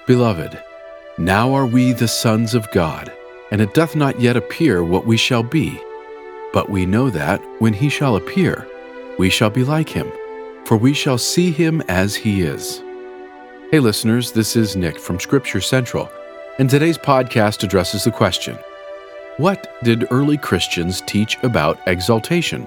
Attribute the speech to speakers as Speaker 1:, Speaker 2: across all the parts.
Speaker 1: Beloved, now are we the sons of God, and it doth not yet appear what we shall be. But we know that, when he shall appear, we shall be like him, for we shall see him as he is. Hey listeners, this is Nick from Scripture Central, and today's podcast addresses the question, what did early Christians teach about exaltation?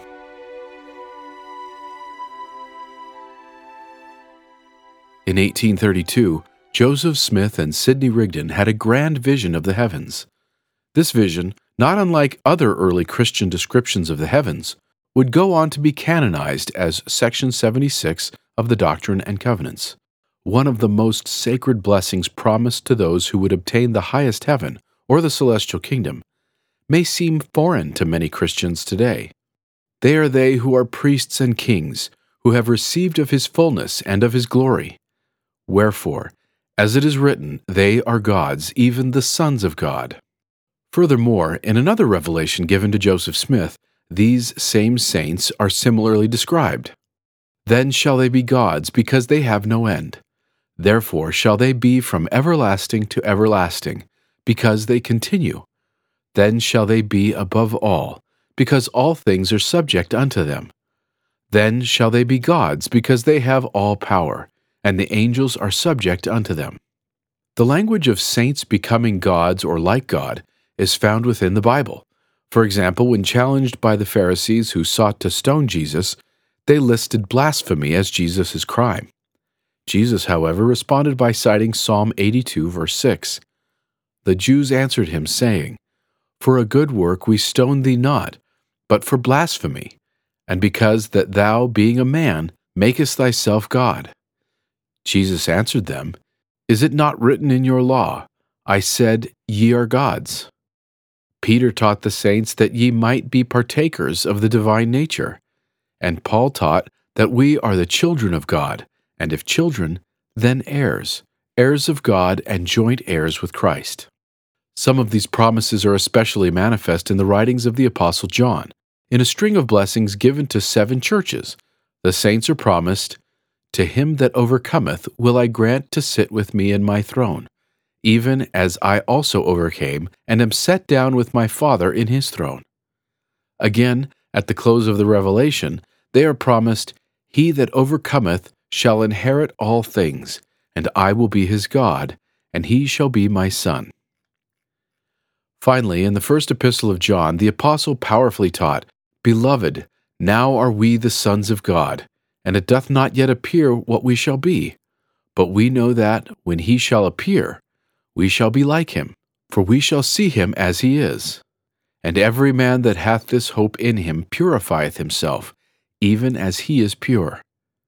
Speaker 1: In 1832, Joseph Smith and Sidney Rigdon had a grand vision of the heavens. This vision, not unlike other early Christian descriptions of the heavens, would go on to be canonized as Section 76 of the Doctrine and Covenants, one of the most sacred blessings promised to those who would obtain the highest heaven, or the celestial kingdom, may seem foreign to many Christians today. They are they who are priests and kings, who have received of his fullness and of his glory. Wherefore, as it is written, they are gods, even the sons of God. Furthermore, in another revelation given to Joseph Smith, these same saints are similarly described. Then shall they be gods, because they have no end. Therefore shall they be from everlasting to everlasting, because they continue. Then shall they be above all, because all things are subject unto them. Then shall they be gods, because they have all power, and the angels are subject unto them. The language of saints becoming gods or like God is found within the Bible. For example, when challenged by the Pharisees who sought to stone Jesus, they listed blasphemy as Jesus' crime. Jesus, however, responded by citing Psalm 82, verse 6. The Jews answered him, saying, For a good work we stone thee not, but for blasphemy, and because that thou, being a man, makest thyself God. Jesus answered them, Is it not written in your law, I said, Ye are gods? Peter taught the saints that ye might be partakers of the divine nature, and Paul taught that we are the children of God, and if children, then heirs, heirs of God and joint heirs with Christ. Some of these promises are especially manifest in the writings of the Apostle John. In a string of blessings given to 7 churches, the saints are promised, To him that overcometh will I grant to sit with me in my throne, even as I also overcame, and am set down with my Father in his throne. Again, at the close of the Revelation, they are promised, He that overcometh shall inherit all things, and I will be his God, and he shall be my son. Finally, in the first epistle of John, the apostle powerfully taught, Beloved, now are we the sons of God, and it doth not yet appear what we shall be. But we know that, when he shall appear, we shall be like him, for we shall see him as he is. And every man that hath this hope in him purifieth himself, even as he is pure.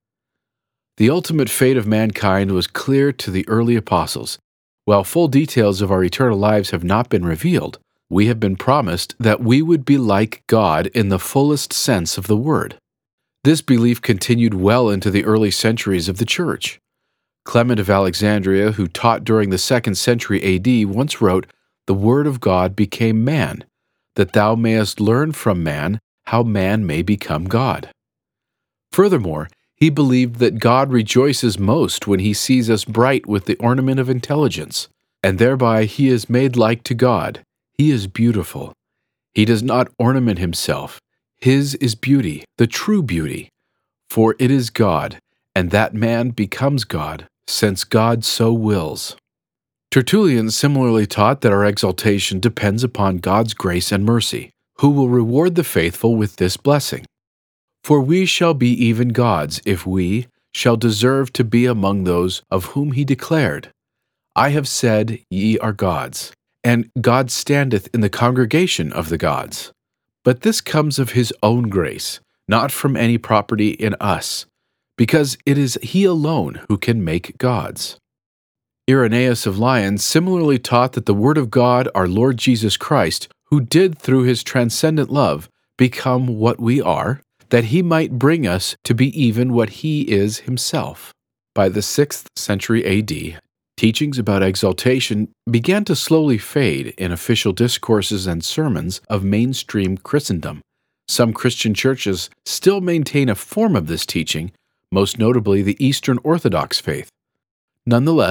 Speaker 1: The ultimate fate of mankind was clear to the early apostles. While full details of our eternal lives have not been revealed, we have been promised that we would be like God in the fullest sense of the word. This belief continued well into the early centuries of the Church. Clement of Alexandria, who taught during the 2nd century A.D., once wrote, The Word of God became man, that thou mayest learn from man how man may become God. Furthermore, he believed that God rejoices most when he sees us bright with the ornament of intelligence, and thereby he is made like to God. He is beautiful. He does not ornament himself. His is beauty, the true beauty. For it is God, and that man becomes God, since God so wills. Tertullian similarly taught that our exaltation depends upon God's grace and mercy, who will reward the faithful with this blessing. For we shall be even gods, if we shall deserve to be among those of whom he declared, I have said, Ye are gods, and God standeth in the congregation of the gods. But this comes of his own grace, not from any property in us, because it is he alone who can make gods. Irenaeus of Lyons similarly taught that the Word of God, our Lord Jesus Christ, who did through his transcendent love become what we are, that he might bring us to be even what he is himself. By the 6th century A.D., teachings about exaltation began to slowly fade in official discourses and sermons of mainstream Christendom. Some Christian churches still maintain a form of this teaching, most notably the Eastern Orthodox faith. Nonetheless,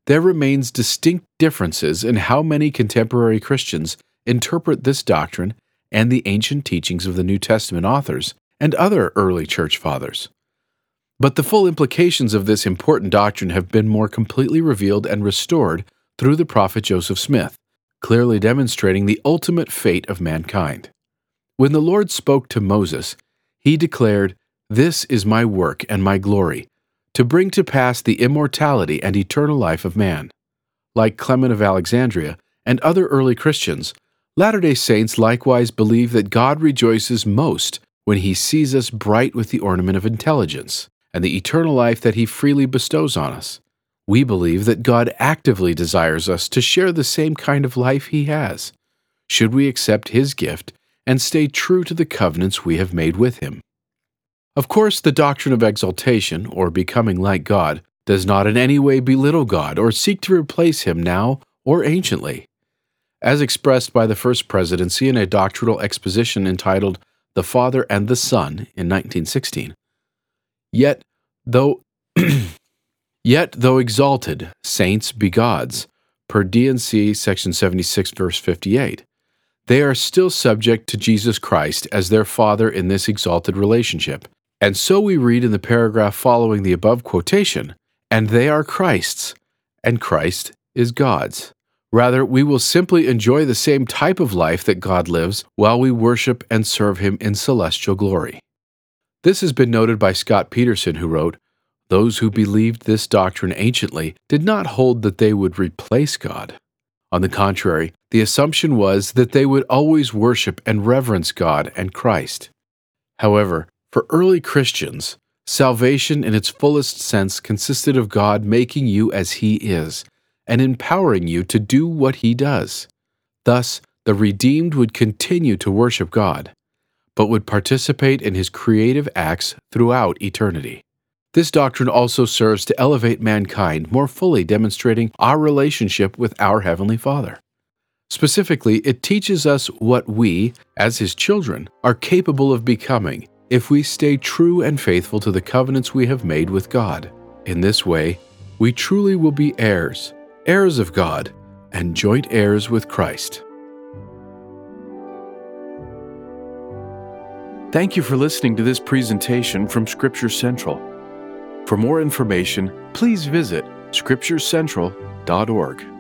Speaker 1: there remains distinct differences in how many contemporary Christians interpret this doctrine and the ancient teachings of the New Testament authors and other early church fathers. But the full implications of this important doctrine have been more completely revealed and restored through the prophet Joseph Smith, clearly demonstrating the ultimate fate of mankind. When the Lord spoke to Moses, he declared, "This is my work and my glory, to bring to pass the immortality and eternal life of man." Like Clement of Alexandria and other early Christians, Latter-day Saints likewise believe that God rejoices most when He sees us bright with the ornament of intelligence and the eternal life that He freely bestows on us. We believe that God actively desires us to share the same kind of life He has, should we accept His gift and stay true to the covenants we have made with Him. Of course, the doctrine of exaltation, or becoming like God, does not in any way belittle God or seek to replace Him now or anciently. As expressed by the First Presidency in a doctrinal exposition entitled The Father and the Son in 1916, Yet, though exalted, saints be gods, per D&C section 76, verse 58, they are still subject to Jesus Christ as their Father in this exalted relationship. And so we read in the paragraph following the above quotation, "And they are Christ's, and Christ is God's." Rather, we will simply enjoy the same type of life that God lives while we worship and serve Him in celestial glory. This has been noted by Scott Peterson, who wrote, "Those who believed this doctrine anciently did not hold that they would replace God. On the contrary, the assumption was that they would always worship and reverence God and Christ. However, for early Christians, salvation in its fullest sense consisted of God making you as He is, and empowering you to do what He does. Thus, the redeemed would continue to worship God, but would participate in His creative acts throughout eternity. This doctrine also serves to elevate mankind, more fully demonstrating our relationship with our Heavenly Father. Specifically, it teaches us what we, as His children, are capable of becoming if we stay true and faithful to the covenants we have made with God. In this way, we truly will be heirs of God, and joint heirs with Christ. Thank you for listening to this presentation from Scripture Central. For more information, please visit scripturecentral.org.